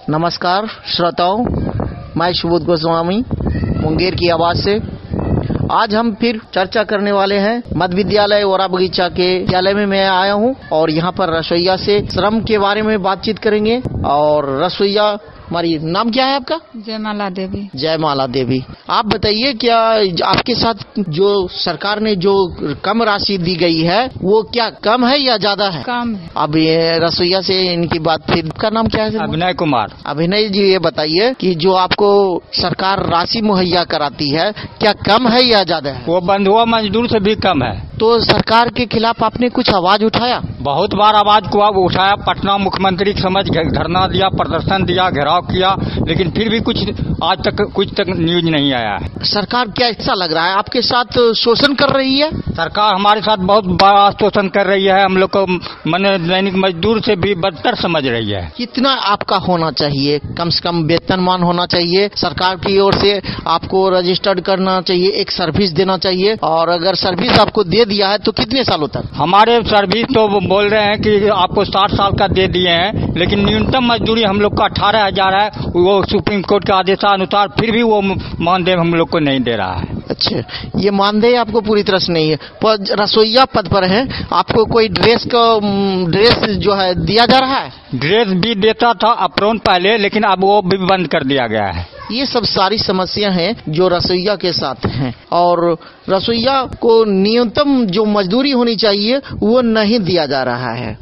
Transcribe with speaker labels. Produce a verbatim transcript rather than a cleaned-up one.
Speaker 1: नमस्कार श्रोताओं, मैं सुबोध गोस्वामी मुंगेर की आवाज से। आज हम फिर चर्चा करने वाले हैं मध्य विद्यालय ओरा बगीचा के विद्यालय में मैं आया हूं और यहां पर रसोईया से श्रम के बारे में बातचीत करेंगे। और रसोईया हमारी, नाम क्या है आपका?
Speaker 2: जयमाला देवी।
Speaker 1: जयमाला देवी, आप बताइए, क्या आपके साथ जो सरकार ने जो कम राशि दी गई है वो क्या कम है या ज्यादा है?
Speaker 2: कम है।
Speaker 1: अब ये रसोईया से इनकी बात, फिर का नाम क्या है?
Speaker 3: अभिनय कुमार।
Speaker 1: अभिनय जी, ये बताइए कि जो आपको सरकार राशि मुहैया कराती है क्या कम है या ज्यादा है?
Speaker 3: वो बंधुआ मजदूर से भी कम है।
Speaker 1: तो सरकार के खिलाफ आपने कुछ आवाज उठाया?
Speaker 3: बहुत बार आवाज को आप उठाया, पटना मुख्यमंत्री के समझ धरना दिया, प्रदर्शन दिया, घेराव किया, लेकिन फिर भी कुछ आज तक कुछ तक न्यूज नहीं आया है।
Speaker 1: सरकार क्या ऐसा लग रहा है आपके साथ शोषण कर रही है?
Speaker 3: सरकार हमारे साथ बहुत बड़ा शोषण कर रही है, हम लोग को मन दैनिक मजदूर से भी बदतर समझ रही है।
Speaker 1: कितना आपका होना चाहिए? कम से कम वेतनमान होना चाहिए, सरकार की ओर से आपको रजिस्टर्ड करना चाहिए, एक सर्विस देना चाहिए। और अगर सर्विस आपको दे दिया है तो कितने सालों तक?
Speaker 3: हमारे सर्विस तो बोल रहे हैं कि आपको साठ साल का दे दिए हैं, लेकिन न्यूनतम मजदूरी हम लोग का अठारह हजार है। वो सुप्रीम कोर्ट के आदेशानुसार फिर भी वो मानदेय हम लोग को नहीं दे रहा है।
Speaker 1: अच्छा, ये मानदेय आपको पूरी तरह से नहीं है। पर रसोईया पद पर है, आपको कोई ड्रेस का ड्रेस जो है दिया जा रहा है?
Speaker 3: ड्रेस भी देता था अप्रोन पहले, लेकिन अब वो भी बंद कर दिया गया है।
Speaker 1: ये सब सारी समस्या हैं जो रसोईया के साथ हैं। और रसोईया को न्यूनतम जो मजदूरी होनी चाहिए वो नहीं दिया जा रहा है।